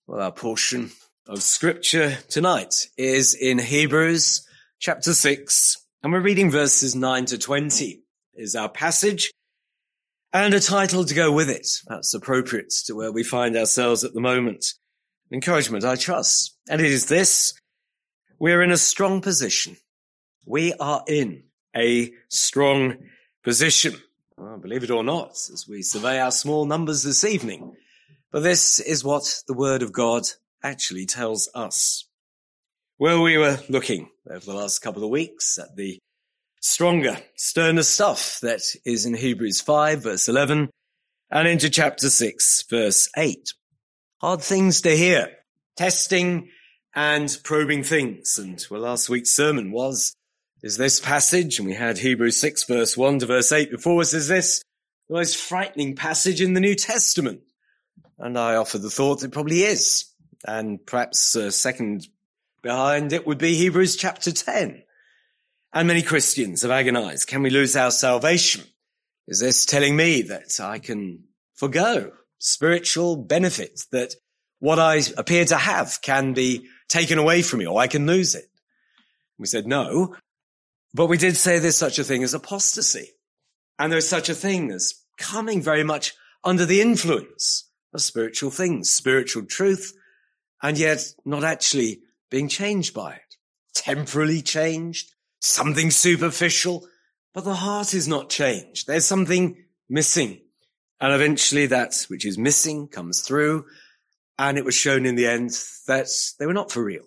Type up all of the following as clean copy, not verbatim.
Well, our portion of scripture tonight is in Hebrews chapter 6, and we're reading verses 9 to 20 is our passage, and a title to go with it. That's appropriate to where we find ourselves at the moment. Encouragement, I trust. And it is this: we're in a strong position. We are in a strong position. Well, believe it or not, as we survey our small numbers this evening. But this is what the Word of God actually tells us. Well, we were looking over the last couple of weeks at the stronger, sterner stuff that is in Hebrews 5, verse 11, and into chapter 6, verse 8. Hard things to hear, testing and probing things. And well, last week's sermon is this passage, and we had Hebrews 6, verse 1 to verse 8 before us. Is this the most frightening passage in the New Testament? And I offer the thought it probably is. And perhaps second behind it would be Hebrews chapter 10. And many Christians have agonized. Can we lose our salvation? Is this telling me that I can forgo spiritual benefits, that what I appear to have can be taken away from me, or I can lose it? We said no, but we did say there's such a thing as apostasy. And there's such a thing as coming very much under the influence of spiritual things, spiritual truth, and yet not actually being changed by it. Temporarily changed, something superficial, but the heart is not changed. There's something missing. And eventually that which is missing comes through, and it was shown in the end that they were not for real.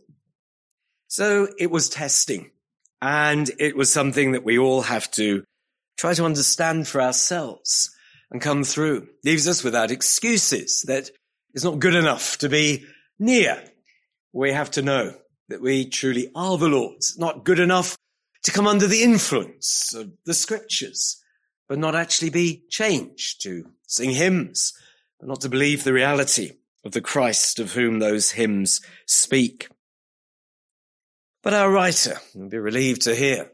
So it was testing, and it was something that we all have to try to understand for ourselves and come through. Leaves us without excuses that it's not good enough to be near. We have to know that we truly are the Lord's. Not good enough to come under the influence of the scriptures, but not actually be changed, to sing hymns, but not to believe the reality of the Christ of whom those hymns speak. But our writer, you'll be relieved to hear,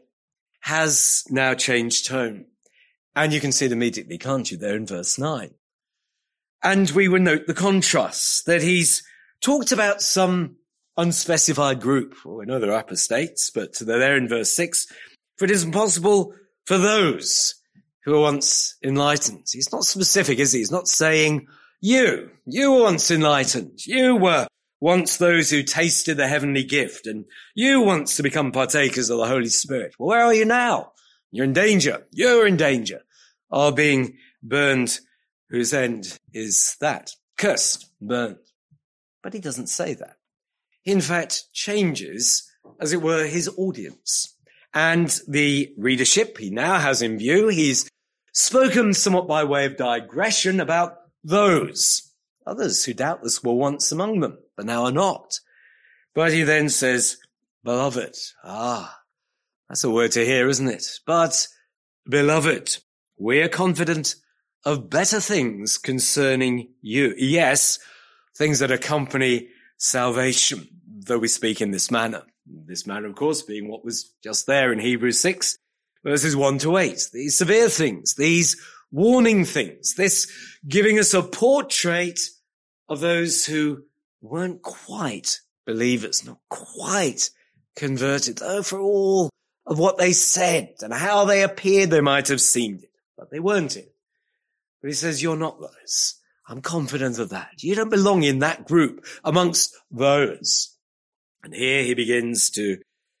has now changed tone. And you can see it immediately, can't you, there in verse 9. And we will note the contrast, that he's talked about some unspecified group. Well, we know they're apostates, but they're there in verse 6. For it is impossible for those who were once enlightened. He's not specific, is he? He's not saying, you were once enlightened. You were once those who tasted the heavenly gift, and you once to become partakers of the Holy Spirit. Well, where are you now? You're in danger. You're in danger of being burned, whose end is that. Cursed, burned. But he doesn't say that. He, in fact, changes, as it were, his audience. And the readership he now has in view, he's spoken somewhat by way of digression about those, others who doubtless were once among them, but now are not. But he then says, beloved. That's a word to hear, isn't it? But, beloved, we are confident of better things concerning you. Yes, things that accompany salvation, though we speak in this manner. This manner, of course, being what was just there in Hebrews 6, verses 1 to 8. These severe things, these warning things, this giving us a portrait of those who weren't quite believers, not quite converted, though for all of what they said and how they appeared, they might have seemed it, but they weren't it. But he says, you're not those. I'm confident of that. You don't belong in that group amongst those. And here he begins to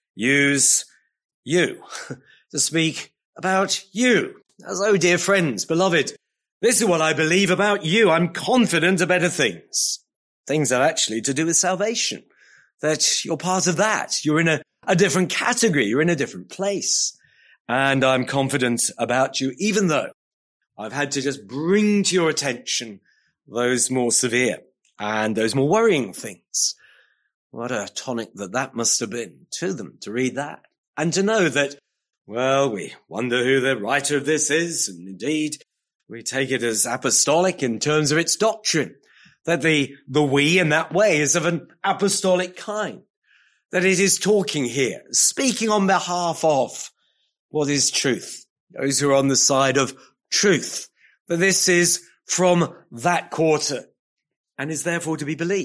use you, to speak about you. As, oh, dear friends, beloved, this is what I believe about you. I'm confident of better things. Things that are actually to do with salvation. That you're part of that. You're in a different category. You're in a different place. And I'm confident about you, even though I've had to just bring to your attention those more severe and those more worrying things. What a tonic that must have been to them to read that. And to know that, well, we wonder who the writer of this is. And indeed, we take it as apostolic in terms of its doctrine. That the we in that way is of an apostolic kind. That it is talking here, speaking on behalf of what is truth. Those who are on the side of truth. That this is from that quarter and is therefore to be believed.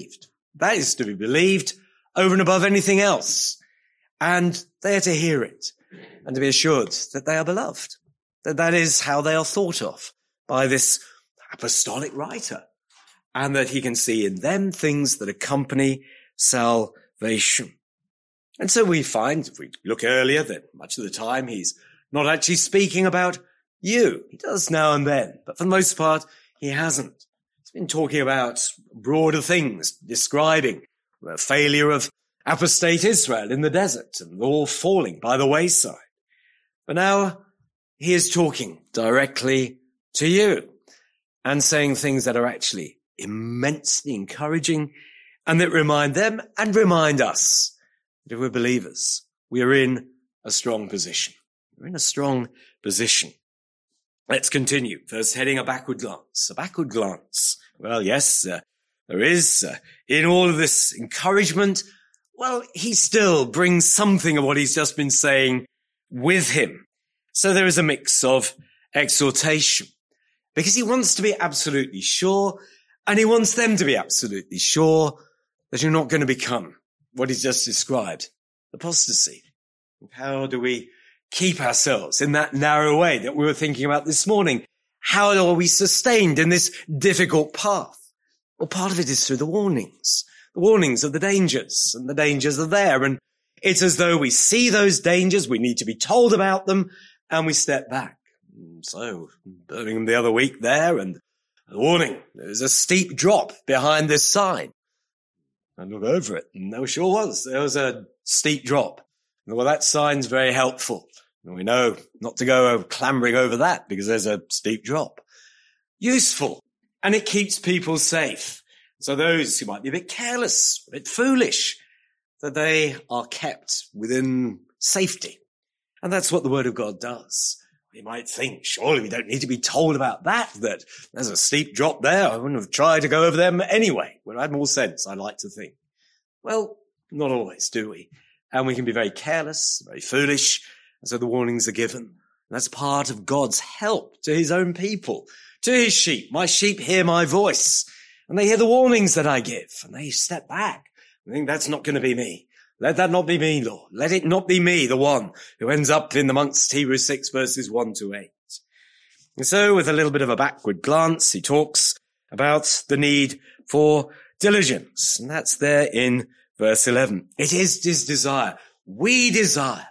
That is to be believed over and above anything else. And they are to hear it and to be assured that they are beloved, that is how they are thought of by this apostolic writer, and that he can see in them things that accompany salvation. And so we find, if we look earlier, that much of the time he's not actually speaking about you. He does now and then, but for the most part, he hasn't. He's been talking about broader things, describing the failure of apostate Israel in the desert and all falling by the wayside. But now he is talking directly to you and saying things that are actually immensely encouraging and that remind them and remind us that if we're believers, we are in a strong position. We're in a strong position. Let's continue. First, heading a backward glance. A backward glance. Well, yes, there is in all of this encouragement. Well, he still brings something of what he's just been saying with him. So there is a mix of exhortation because he wants to be absolutely sure, and he wants them to be absolutely sure that you're not going to become what he's just described, apostasy. How do we keep ourselves in that narrow way that we were thinking about this morning? How are we sustained in this difficult path? Well, part of it is through the warnings of the dangers, and the dangers are there. And it's as though we see those dangers, we need to be told about them, and we step back. So, Birmingham the other week there, and the warning, there's a steep drop behind this sign. I look over it, and there sure was. There was a steep drop. Well, that sign's very helpful. And we know not to go clambering over that because there's a steep drop. Useful. And it keeps people safe. So those who might be a bit careless, a bit foolish, that they are kept within safety. And that's what the Word of God does. We might think, surely we don't need to be told about that there's a steep drop there. I wouldn't have tried to go over them anyway. Would have had more sense, I'd like to think. Well, not always, do we? And we can be very careless, very foolish. And so the warnings are given. And that's part of God's help to his own people, to his sheep. My sheep hear my voice, and they hear the warnings that I give, and they step back. I think that's not going to be me. Let that not be me, Lord. Let it not be me, the one who ends up in amongst Hebrews 6 verses 1 to 8. And so with a little bit of a backward glance, he talks about the need for diligence. And that's there in verse 11. It is his desire. We desire.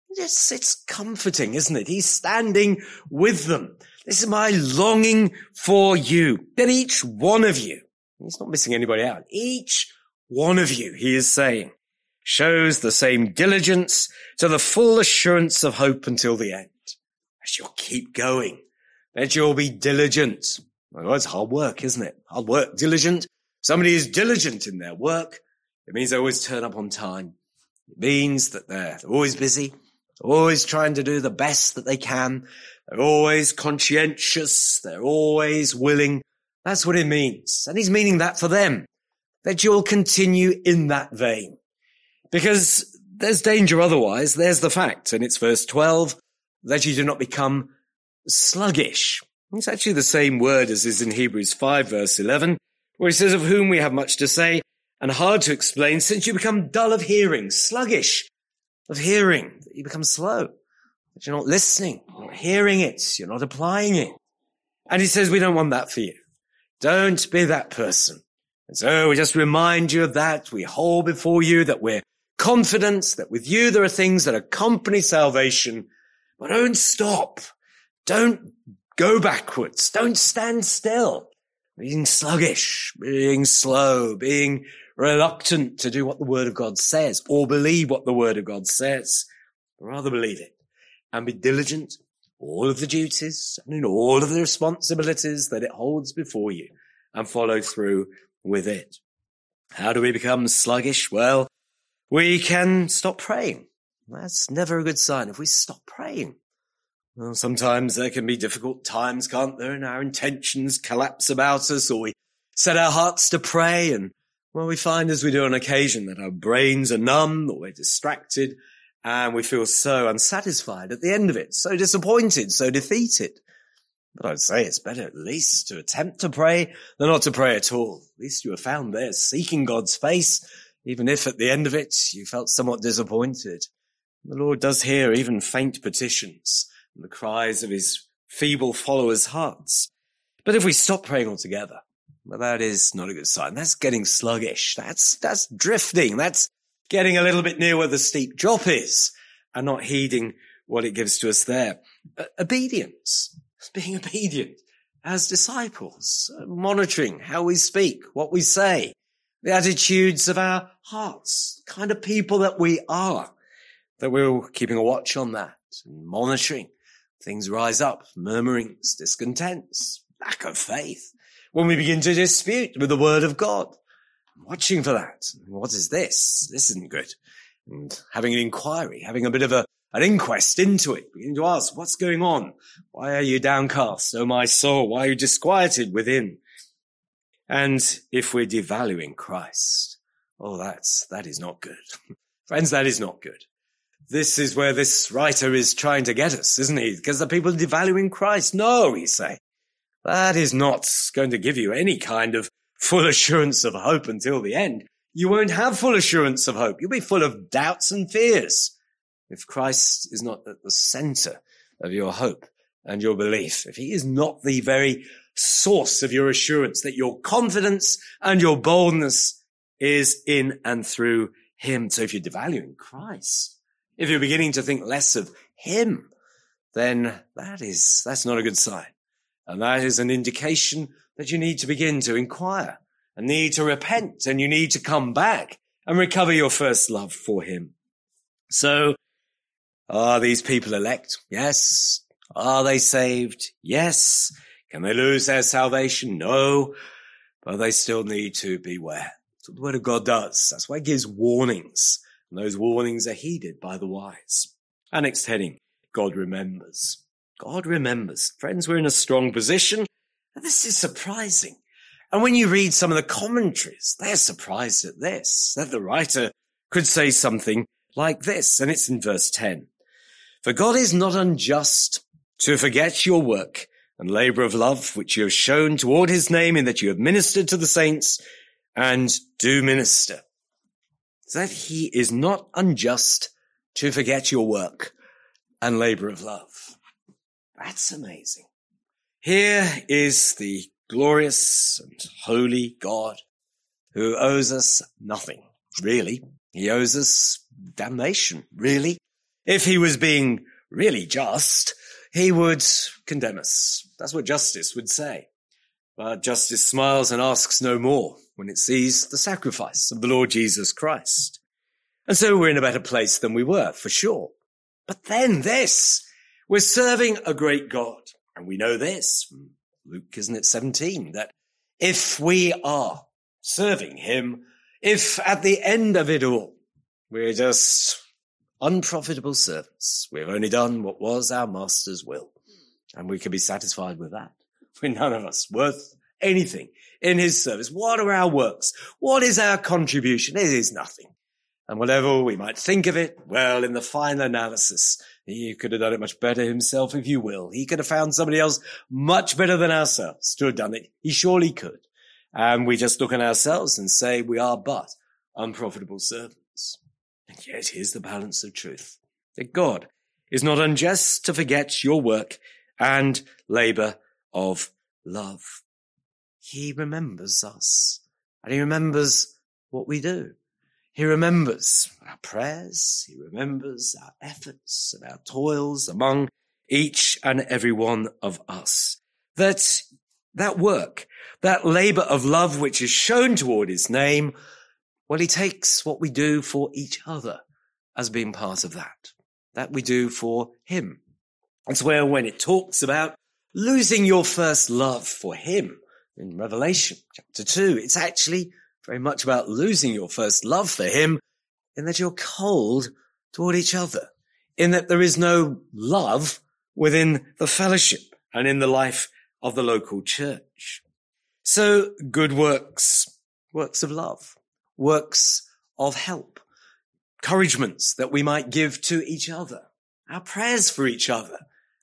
It's comforting, isn't it? He's standing with them. This is my longing for you. That each one of you, he's not missing anybody out, each one of you, he is saying, shows the same diligence to the full assurance of hope until the end. As you'll keep going, that you'll be diligent. Well, it's hard work, isn't it? Hard work, diligent. Somebody is diligent in their work. It means they always turn up on time. It means that they're always busy, always trying to do the best that they can. They're always conscientious. They're always willing. That's what it means. And he's meaning that for them, that you'll continue in that vein. Because there's danger otherwise. There's the fact, and it's verse 12, that you do not become sluggish. It's actually the same word as is in Hebrews 5 verse 11, where he says, of whom we have much to say and hard to explain, since you become dull of hearing, sluggish of hearing, that you become slow, that you're not listening, you're not hearing it, you're not applying it. And he says, we don't want that for you. Don't be that person. And so we just remind you of that. We hold before you that we're confident that with you there are things that accompany salvation, but don't stop. Don't go backwards. Don't stand still. Being sluggish, being slow, being reluctant to do what the Word of God says or believe what the Word of God says. Rather believe it and be diligent in all of the duties and in all of the responsibilities that it holds before you and follow through with it. How do we become sluggish? Well, we can stop praying. That's never a good sign if we stop praying. Well, sometimes there can be difficult times, can't there? And our intentions collapse about us, or we set our hearts to pray, and well, we find as we do on occasion that our brains are numb, or we're distracted, and we feel so unsatisfied at the end of it, so disappointed, so defeated. But I'd say it's better at least to attempt to pray than not to pray at all. At least you were found there seeking God's face, even if at the end of it you felt somewhat disappointed. The Lord does hear even faint petitions and the cries of his feeble followers' hearts. But if we stop praying altogether, well, that is not a good sign. That's getting sluggish. That's drifting. That's getting a little bit near where the steep drop is and not heeding what it gives to us there. Obedience, being obedient as disciples, monitoring how we speak, what we say, the attitudes of our hearts, the kind of people that we are, that we're keeping a watch on that and monitoring. Things rise up, murmurings, discontents, lack of faith. When we begin to dispute with the word of God, watching for that. What is this? This isn't good. And having an inquiry, having a bit of an inquest into it, beginning to ask, what's going on? Why are you downcast, O my soul? Why are you disquieted within? And if we're devaluing Christ, that is not good. Friends, that is not good. This is where this writer is trying to get us, isn't he? Because the people are devaluing Christ. No, he's saying, that is not going to give you any kind of full assurance of hope until the end. You won't have full assurance of hope. You'll be full of doubts and fears if Christ is not at the center of your hope and your belief. If he is not the very source of your assurance, that your confidence and your boldness is in and through him. So if you're devaluing Christ, if you're beginning to think less of him, then that's not a good sign. And that is an indication that you need to begin to inquire and need to repent, and you need to come back and recover your first love for him. So, are these people elect? Yes. Are they saved? Yes. Can they lose their salvation? No. But they still need to beware. That's what the word of God does. That's why it gives warnings. And those warnings are heeded by the wise. Our next heading, God remembers. God remembers. Friends, we're in a strong position. And this is surprising. And when you read some of the commentaries, they're surprised at this, that the writer could say something like this. And it's in verse 10. For God is not unjust to forget your work and labor of love, which you have shown toward his name, in that you have ministered to the saints and do minister. That he is not unjust to forget your work and labor of love. That's amazing. Here is the glorious and holy God who owes us nothing, really. He owes us damnation, really. If he was being really just, he would condemn us. That's what justice would say. But justice smiles and asks no more when it sees the sacrifice of the Lord Jesus Christ. And so we're in a better place than we were, for sure. But then this, we're serving a great God. And we know this from Luke, isn't it, 17, that if we are serving him, if at the end of it all, we're just unprofitable servants, we've only done what was our master's will, and we can be satisfied with that. We're none of us worth anything in his service. What are our works? What is our contribution? It is nothing. And whatever we might think of it, well, in the final analysis, he could have done it much better himself, if you will. He could have found somebody else much better than ourselves to have done it. He surely could. And we just look at ourselves and say we are but unprofitable servants. And yet here's the balance of truth, that God is not unjust to forget your work and labor of love. He remembers us, and he remembers what we do. He remembers our prayers. He remembers our efforts and our toils among each and every one of us. That work, that labor of love which is shown toward his name, well, he takes what we do for each other as being part of that we do for him. That's where when it talks about losing your first love for him in Revelation chapter 2, it's actually very much about losing your first love for him, in that you're cold toward each other, in that there is no love within the fellowship and in the life of the local church. So good works, works of love, works of help, encouragements that we might give to each other, our prayers for each other,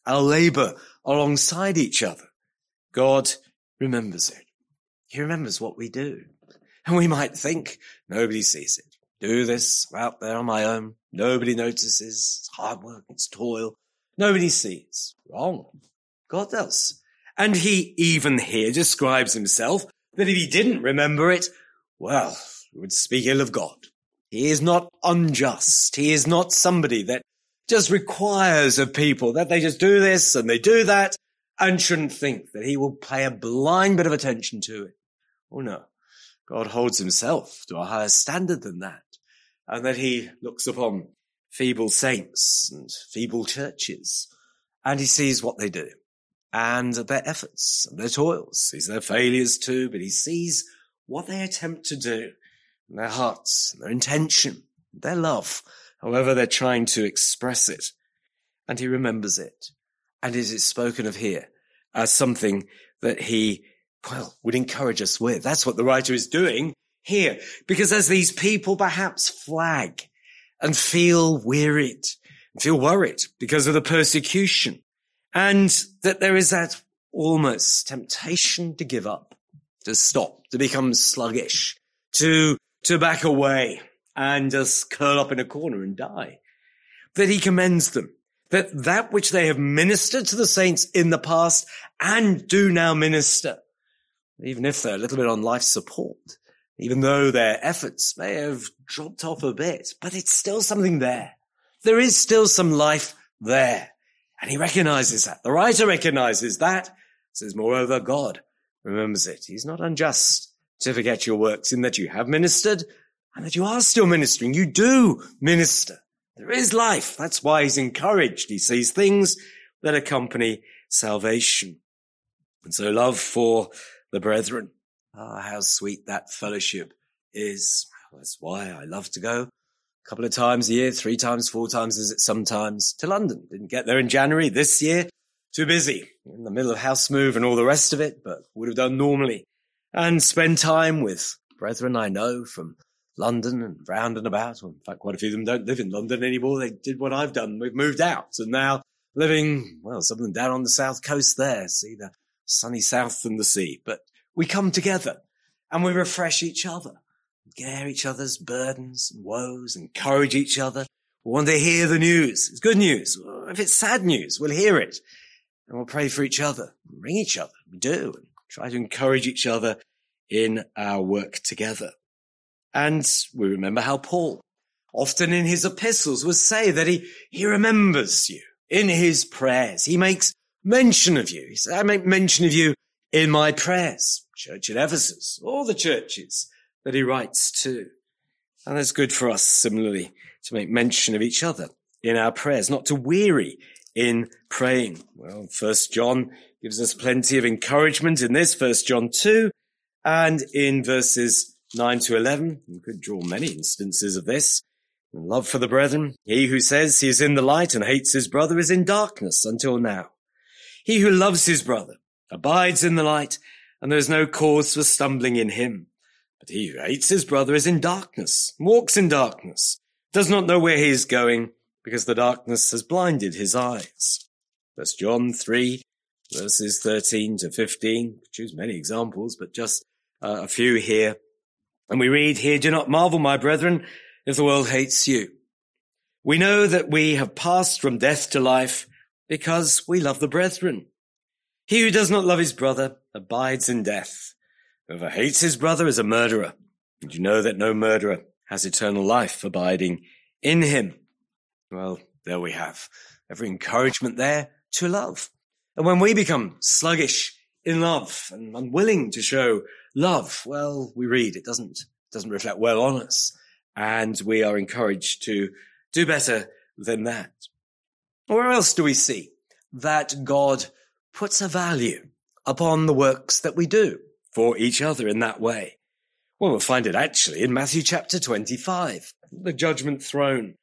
our labor alongside each other. God remembers it. He remembers what we do. And we might think, nobody sees it. Do this out there on my own. Nobody notices. It's hard work. It's toil. Nobody sees. Wrong. God does. And he even here describes himself that if he didn't remember it, well, he would speak ill of God. He is not unjust. He is not somebody that just requires of people that they just do this and they do that and shouldn't think that he will pay a blind bit of attention to it. Oh no. God holds himself to a higher standard than that, and that he looks upon feeble saints and feeble churches, and he sees what they do and their efforts and their toils. He sees their failures too, but he sees what they attempt to do, and their hearts, and their intention, their love, however they're trying to express it. And he remembers it. And it is spoken of here as something that he, would encourage us with. That's what the writer is doing here. Because as these people perhaps flag and feel wearied, and feel worried because of the persecution, and that there is that almost temptation to give up, to stop, to become sluggish, to back away and just curl up in a corner and die, that he commends them, that which they have ministered to the saints in the past and do now minister, even if they're a little bit on life support, even though their efforts may have dropped off a bit, but it's still something there. There is still some life there. And he recognizes that. The writer recognizes that. Says, moreover, God remembers it. He's not unjust to forget your works in that you have ministered and that you are still ministering. You do minister. There is life. That's why he's encouraged. He sees things that accompany salvation. And so love for the brethren. How sweet that fellowship is. That's why I love to go a couple of times a year, 3 times, 4 times, is it sometimes, to London. Didn't get there in January this year. Too busy in the middle of house move and all the rest of it, but would have done normally. And spend time with brethren I know from London and round and about. Well, in fact, quite a few of them don't live in London anymore. They did what I've done. We've moved out and now living, some of them down on the south coast there. See the sunny south and the sea. But we come together and we refresh each other, bear each other's burdens and woes, encourage each other. We want to hear the news. It's good news. If it's sad news, we'll hear it. And we'll pray for each other, ring each other. We do, and try to encourage each other in our work together. And we remember how Paul, often in his epistles, would say that he remembers you in his prayers. He makes mention of you. He said, I make mention of you in my prayers. Church at Ephesus, all the churches that he writes to. And it's good for us, similarly, to make mention of each other in our prayers, not to weary in praying. Well, 1 John gives us plenty of encouragement in this, 1 John 2, and in verses 9 to 11. You could draw many instances of this. Love for the brethren. He who says he is in the light and hates his brother is in darkness until now. He who loves his brother abides in the light, and there is no cause for stumbling in him. But he who hates his brother is in darkness, walks in darkness, does not know where he is going, because the darkness has blinded his eyes. 1 John 3, verses 13 to 15. Choose many examples, but just a few here. And we read here, do not marvel, my brethren, if the world hates you. We know that we have passed from death to life because we love the brethren. He who does not love his brother abides in death. Whoever hates his brother is a murderer. And you know that no murderer has eternal life abiding in him. Well, there we have every encouragement there to love. And when we become sluggish in love and unwilling to show love, well, we read it doesn't reflect well on us. And we are encouraged to do better than that. Where else do we see that God puts a value upon the works that we do for each other in that way? Well, we'll find it actually in Matthew chapter 25, the judgment throne.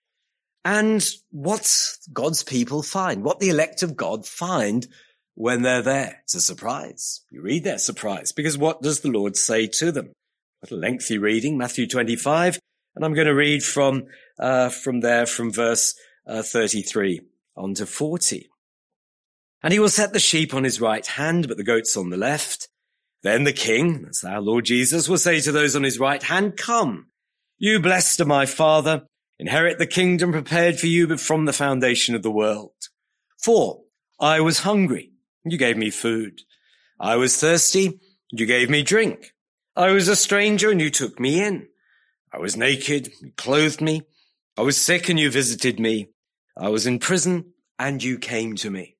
And what God's people find, what the elect of God find when they're there. It's a surprise. You read their surprise, because what does the Lord say to them? Quite a lengthy reading, Matthew 25, and I'm going to read from verse 33 on to 40. And he will set the sheep on his right hand, but the goats on the left. Then the king, that's our Lord Jesus, will say to those on his right hand, come, you blessed of my Father, inherit the kingdom prepared for you from the foundation of the world. For I was hungry, and you gave me food. I was thirsty, and you gave me drink. I was a stranger, and you took me in. I was naked, you clothed me. I was sick, and you visited me. I was in prison, and you came to me.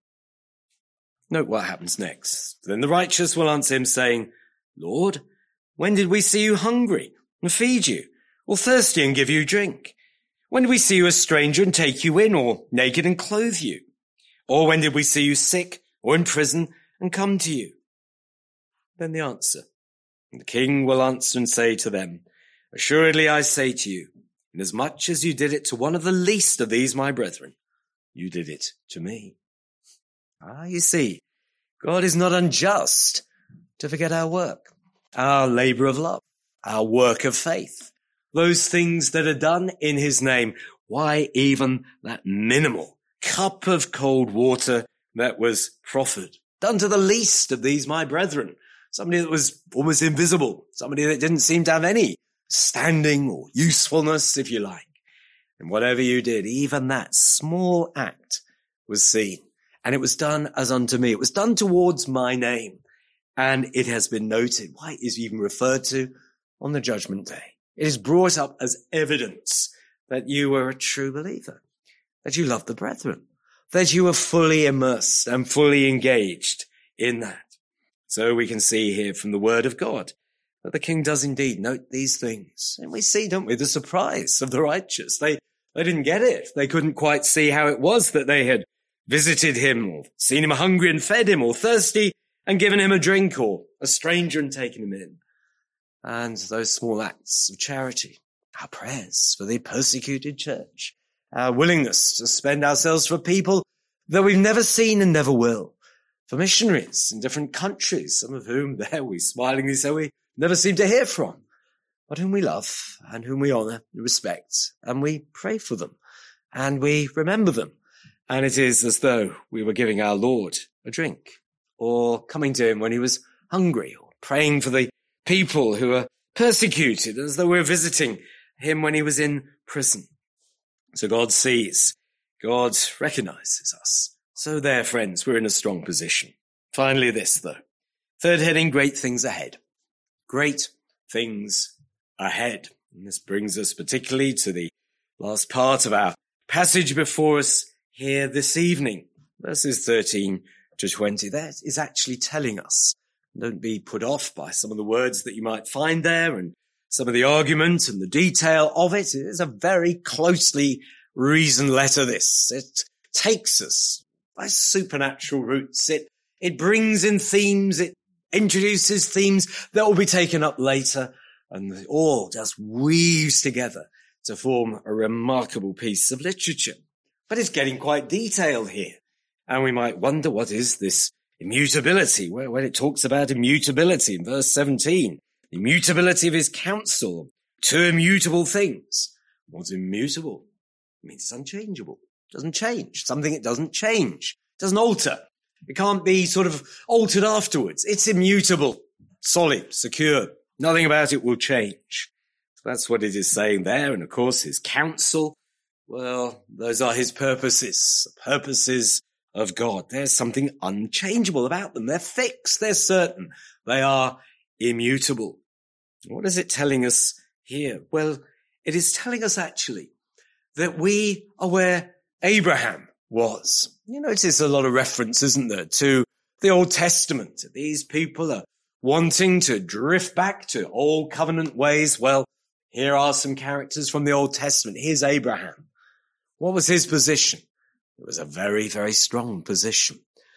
Note what happens next. Then the righteous will answer him, saying, Lord, when did we see you hungry and feed you, or thirsty and give you drink? When did we see you a stranger and take you in, or naked and clothe you? Or when did we see you sick or in prison and come to you? Then the answer. And the king will answer and say to them, assuredly I say to you, inasmuch as you did it to one of the least of these my brethren, you did it to me. You see, God is not unjust to forget our work, our labor of love, our work of faith, those things that are done in his name. Why, even that minimal cup of cold water that was proffered, done to the least of these my brethren, somebody that was almost invisible, somebody that didn't seem to have any standing or usefulness, if you like. And whatever you did, even that small act was seen. And it was done as unto me. It was done towards my name. And it has been noted. Why? It is even referred to on the judgment day. It is brought up as evidence that you were a true believer, that you loved the brethren, that you were fully immersed and fully engaged in that. So we can see here from the word of God that the king does indeed note these things. And we see, don't we, the surprise of the righteous. They didn't get it. They couldn't quite see how it was that they had visited him, or seen him hungry and fed him, or thirsty and given him a drink, or a stranger and taken him in. And those small acts of charity, our prayers for the persecuted church, our willingness to spend ourselves for people that we've never seen and never will, for missionaries in different countries, some of whom there we smilingly say we never seem to hear from, but whom we love and whom we honour, we respect, and we pray for them, and we remember them. And it is as though we were giving our Lord a drink, or coming to him when he was hungry, or praying for the people who are persecuted, as though we were visiting him when he was in prison. So God sees, God recognizes us. So there, friends, we're in a strong position. Finally, this, though. Third heading, great things ahead. Great things ahead. And this brings us particularly to the last part of our passage before us here this evening, verses 13 to 20. That is actually telling us, don't be put off by some of the words that you might find there and some of the argument and the detail of it. It is a very closely reasoned letter, this. It takes us by supernatural routes. It brings in themes, it introduces themes that will be taken up later, and it all just weaves together to form a remarkable piece of literature. But it's getting quite detailed here. And we might wonder, what is this immutability? When it talks about immutability in verse 17, the immutability of his counsel, two immutable things. What's immutable? It means it's unchangeable. It doesn't change. Something it doesn't change. It doesn't alter. It can't be sort of altered afterwards. It's immutable, solid, secure. Nothing about it will change. So that's what it is saying there. And of course, his counsel, well, those are his purposes, the purposes of God. There's something unchangeable about them. They're fixed. They're certain. They are immutable. What is it telling us here? Well, it is telling us actually that we are where Abraham was. You notice a lot of reference, isn't there, to the Old Testament. These people are wanting to drift back to old covenant ways. Well, here are some characters from the Old Testament. Here's Abraham. What was his position? It was a very, very strong position.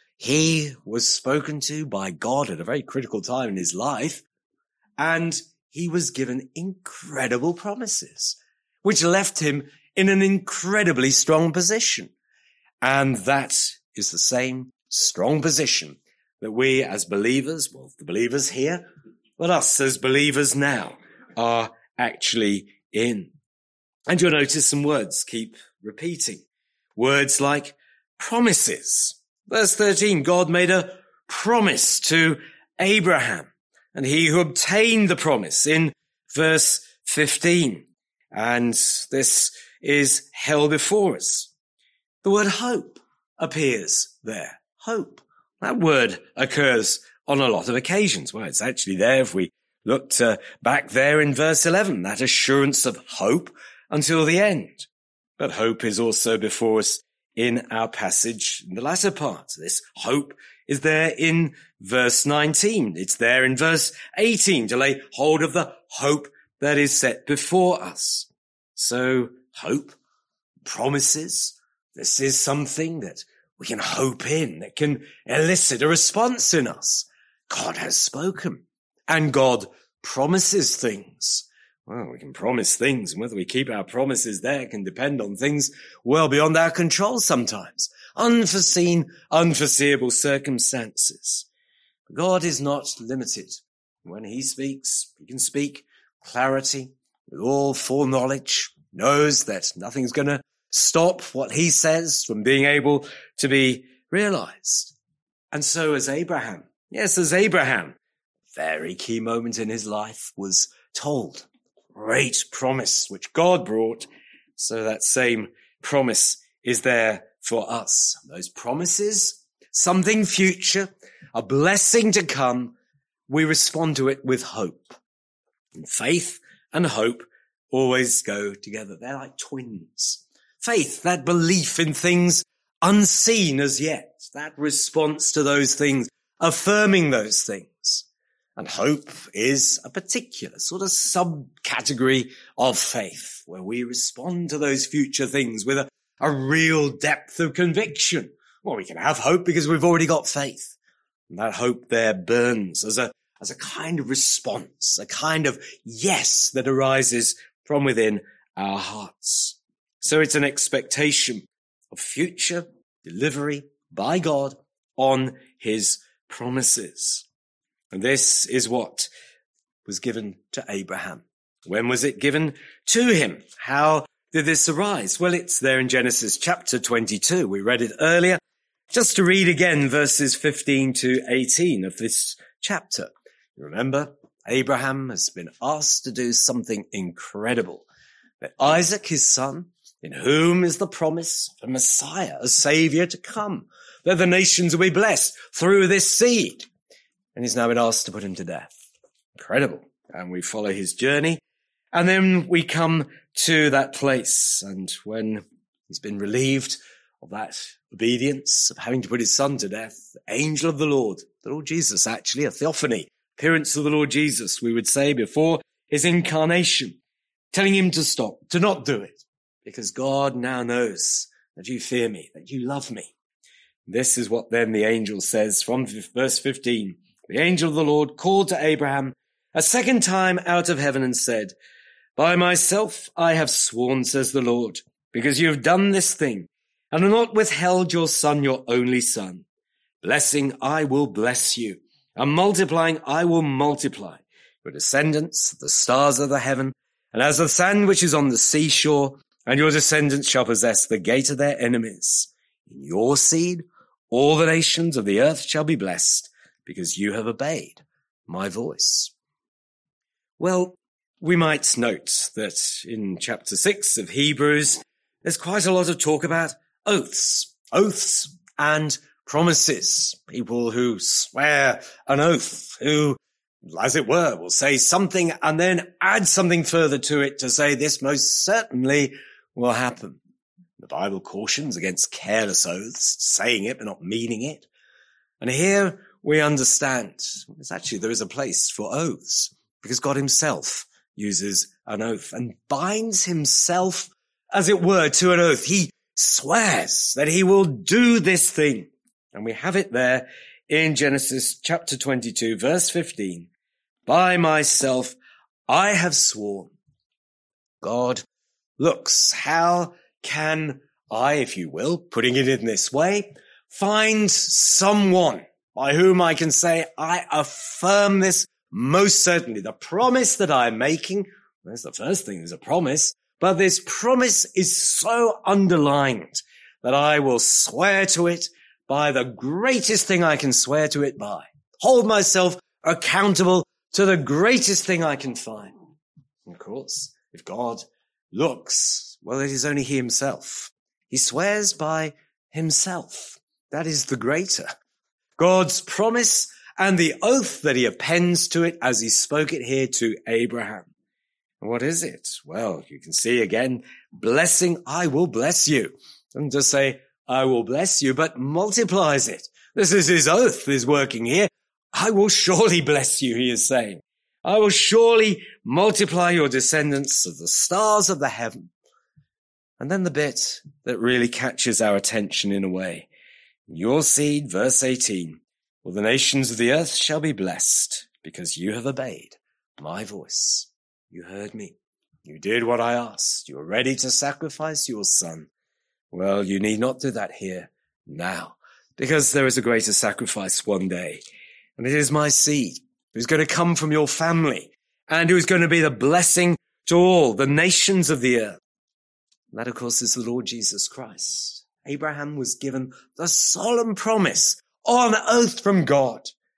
He was spoken to by God at a very critical time in his life, and he was given incredible promises, which left him in an incredibly strong position. And that is the same strong position that we as believers, well, the believers here, but us as believers now are actually in. And you'll notice some words keep repeating. Words like promises, Verse 13, God made a promise to Abraham, and he who obtained the promise in verse 15. And this is held before us. The word hope appears there. Hope. That word occurs on a lot of occasions. Well, it's actually there if we looked back there in verse 11, that assurance of hope until the end. But hope is also before us in our passage in the latter part. This hope is there in verse 19. It's there in verse 18 to lay hold of the hope that is set before us. So hope, promises, this is something that we can hope in, that can elicit a response in us. God has spoken, and God promises things. Well, we can promise things, and whether we keep our promises there can depend on things well beyond our control sometimes. Unforeseen, unforeseeable circumstances. But God is not limited. When he speaks, he can speak clarity with all foreknowledge, knows that nothing's going to stop what he says from being able to be realized. And so as Abraham, very key moment in his life was told. Great promise which God brought. So that same promise is there for us. Those promises, something future, a blessing to come, we respond to it with hope. And faith and hope always go together. They're like twins. Faith, that belief in things unseen as yet, that response to those things, affirming those things. And hope is a particular sort of subcategory of faith where we respond to those future things with a real depth of conviction. Well, we can have hope because we've already got faith. And that hope there burns as a kind of response, a kind of yes that arises from within our hearts. So it's an expectation of future delivery by God on his promises. And this is what was given to Abraham. When was it given to him? How did this arise? Well, it's there in Genesis chapter 22. We read it earlier. Just to read again verses 15 to 18 of this chapter. You remember, Abraham has been asked to do something incredible. That Isaac, his son, in whom is the promise of a Messiah, a Savior to come, that the nations will be blessed through this seed. And he's now been asked to put him to death. Incredible. And we follow his journey. And then we come to that place. And when he's been relieved of that obedience of having to put his son to death, the angel of the Lord Jesus, actually, a theophany, appearance of the Lord Jesus, we would say, before his incarnation, telling him to stop, to not do it, because God now knows that you fear me, that you love me. This is what then the angel says from verse 15. The angel of the Lord called to Abraham a second time out of heaven and said, "By myself I have sworn, says the Lord, because you have done this thing and have not withheld your son, your only son. Blessing I will bless you, and multiplying I will multiply your descendants, the stars of the heaven, and as the sand which is on the seashore, and your descendants shall possess the gate of their enemies. In your seed all the nations of the earth shall be blessed, because you have obeyed my voice." Well, we might note that in chapter 6 of Hebrews, there's quite a lot of talk about oaths and promises. People who swear an oath, who, as it were, will say something and then add something further to it to say this most certainly will happen. The Bible cautions against careless oaths, saying it but not meaning it. And here we understand there is a place for oaths because God himself uses an oath and binds himself, as it were, to an oath. He swears that he will do this thing. And we have it there in Genesis chapter 22, verse 15. By myself I have sworn. God looks, how can I, if you will, putting it in this way, find someone by whom I can say, I affirm this most certainly. The promise that I'm making, that's the first thing, is a promise, but this promise is so underlined that I will swear to it by the greatest thing I can swear to it by. Hold myself accountable to the greatest thing I can find. Of course, if God looks, well, it is only he himself. He swears by himself. That is the greater. God's promise and the oath that he appends to it as he spoke it here to Abraham. What is it? Well, you can see again, blessing, I will bless you. Doesn't just say, I will bless you, but multiplies it. This is his oath is working here. I will surely bless you, he is saying. I will surely multiply your descendants as the stars of the heaven. And then the bit that really catches our attention in a way. Your seed, verse 18, well, the nations of the earth shall be blessed because you have obeyed my voice. You heard me. You did what I asked. You were ready to sacrifice your son. Well, you need not do that here now, because there is a greater sacrifice one day. And it is my seed who's going to come from your family and who's going to be the blessing to all the nations of the earth. And that, of course, is the Lord Jesus Christ. Abraham was given the solemn promise on oath from God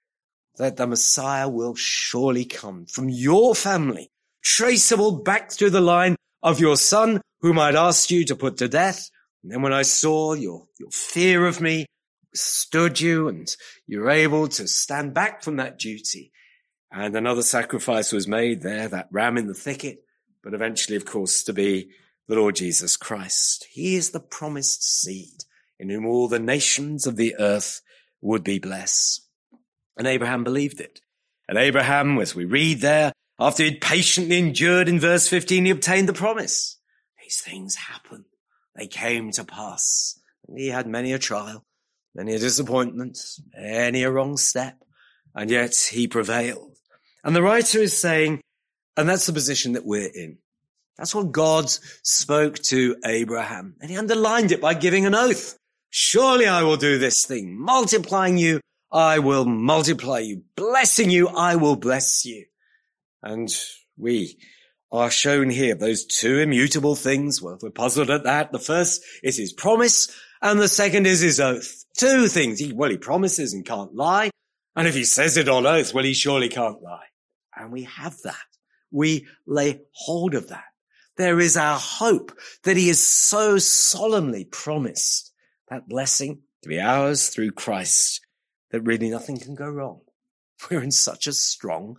that the Messiah will surely come from your family, traceable back through the line of your son, whom I'd asked you to put to death. And then when I saw your fear of me, stood you, and you were able to stand back from that duty. And another sacrifice was made there, that ram in the thicket, but eventually, of course, to be the Lord Jesus Christ. He is the promised seed in whom all the nations of the earth would be blessed. And Abraham believed it. And Abraham, as we read there, after he'd patiently endured in verse 15, he obtained the promise. These things happened. They came to pass. And he had many a trial, many a disappointment, many a wrong step, and yet he prevailed. And the writer is saying, and that's the position that we're in. That's what God spoke to Abraham. And he underlined it by giving an oath. Surely I will do this thing. Multiplying you, I will multiply you. Blessing you, I will bless you. And we are shown here those two immutable things. Well, if we're puzzled at that, the first is his promise, and the second is his oath. Two things. He promises and can't lie. And if he says it on oath, well, he surely can't lie. And we have that. We lay hold of that. There is our hope that he has so solemnly promised that blessing to be ours through Christ that really nothing can go wrong. We're in such a strong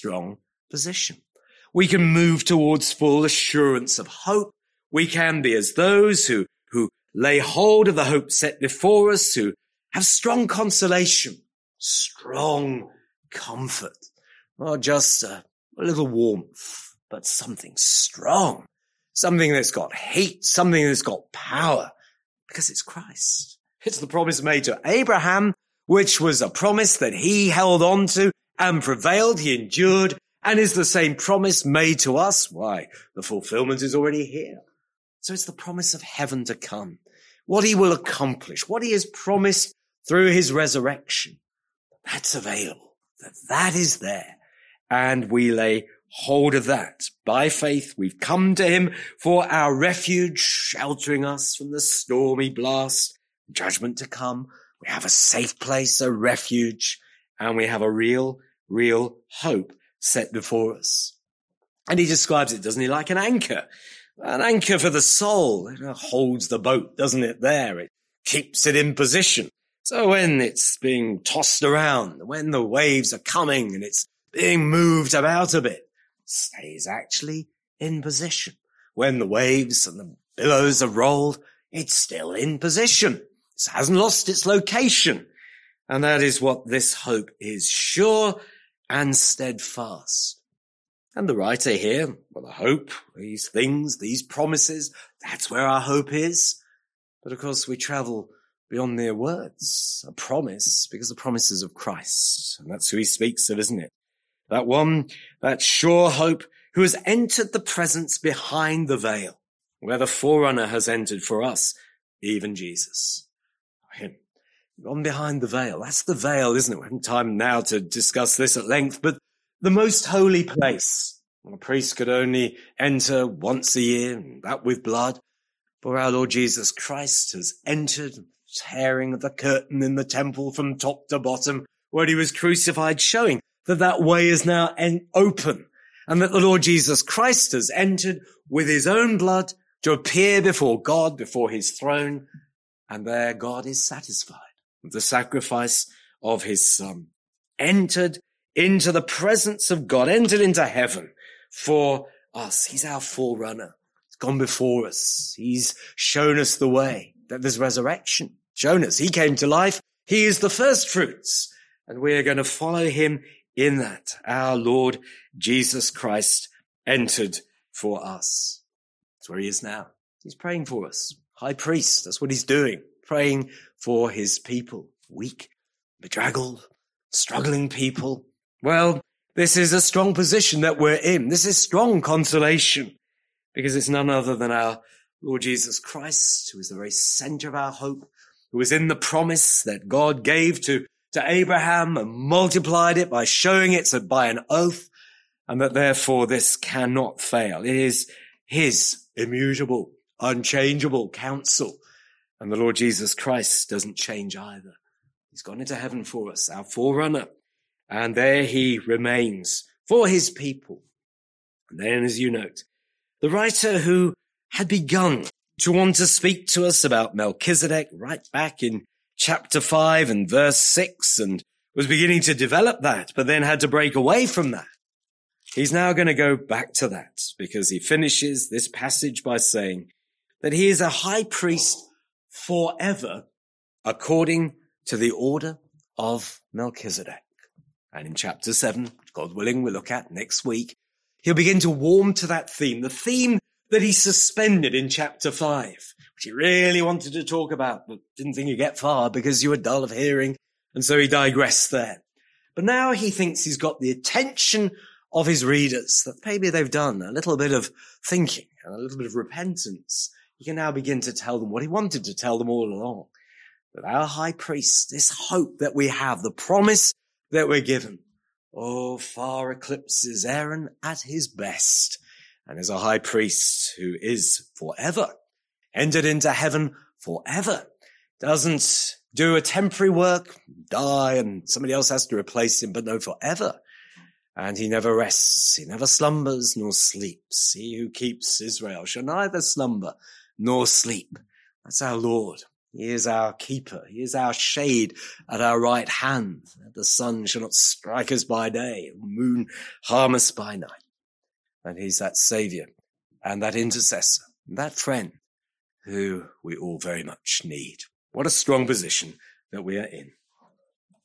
position. We can move towards full assurance of hope. We can be as those who lay hold of the hope set before us, who have strong consolation, strong comfort, not just a little warmth, but something strong, something that's got heat, something that's got power, because it's Christ. It's the promise made to Abraham, which was a promise that he held on to and prevailed, he endured, and is the same promise made to us. Why? The fulfillment is already here. So it's the promise of heaven to come, what he will accomplish, what he has promised through his resurrection. That's available, that is there. And we lay hold of that. By faith, we've come to him for our refuge, sheltering us from the stormy blast, judgment to come. We have a safe place, a refuge, and we have a real hope set before us. And he describes it, doesn't he, like an anchor for the soul. It holds the boat, doesn't it, there? It keeps it in position. So when it's being tossed around, when the waves are coming and it's being moved about a bit, stays actually in position. When the waves and the billows are rolled, it's still in position. It hasn't lost its location. And that is what this hope is, sure and steadfast. And the writer here, well, the hope, these things, these promises, that's where our hope is. But of course we travel beyond mere words, a promise, because the promise is of Christ. And that's who he speaks of, isn't it? That one, that sure hope, who has entered the presence behind the veil, where the forerunner has entered for us, even Jesus. Him. Gone behind the veil. That's the veil, isn't it? We haven't time now to discuss this at length, but the most holy place. A priest could only enter once a year, and that with blood. For our Lord Jesus Christ has entered tearing the curtain in the temple from top to bottom when he was crucified, showing that that way is now open and that the Lord Jesus Christ has entered with his own blood to appear before God, before his throne. And there God is satisfied with the sacrifice of his Son, entered into the presence of God, entered into heaven for us. He's our forerunner. He's gone before us. He's shown us the way, that there's resurrection. Shown us. He came to life. He is the first fruits. And we are going to follow him in that. Our Lord Jesus Christ entered for us. That's where he is now. He's praying for us. High priest, that's what he's doing. Praying for his people. Weak, bedraggled, struggling people. Well, this is a strong position that we're in. This is strong consolation because it's none other than our Lord Jesus Christ, who is the very center of our hope, who is in the promise that God gave to Abraham and multiplied it by showing it by an oath, and that therefore this cannot fail. It is his immutable, unchangeable counsel. And the Lord Jesus Christ doesn't change either. He's gone into heaven for us, our forerunner. And there he remains for his people. And then, as you note, the writer who had begun to want to speak to us about Melchizedek right back in chapter 5 and verse 6 and was beginning to develop that, but then had to break away from that. He's now going to go back to that because he finishes this passage by saying that he is a high priest forever according to the order of Melchizedek. And in chapter 7, God willing, we'll look at next week, he'll begin to warm to that theme, the theme that he suspended in chapter 5, which he really wanted to talk about, but didn't think he'd get far because you were dull of hearing, and so he digressed there. But now he thinks he's got the attention of his readers, that maybe they've done a little bit of thinking and a little bit of repentance. He can now begin to tell them what he wanted to tell them all along. That our high priest, this hope that we have, the promise that we're given, far eclipses Aaron at his best. And as a high priest who is forever, entered into heaven forever, doesn't do a temporary work, die, and somebody else has to replace him, but no, forever. And he never rests, he never slumbers nor sleeps. He who keeps Israel shall neither slumber nor sleep. That's our Lord. He is our keeper. He is our shade at our right hand. The sun shall not strike us by day, the moon harm us by night. And he's that savior and that intercessor, that friend who we all very much need. What a strong position that we are in.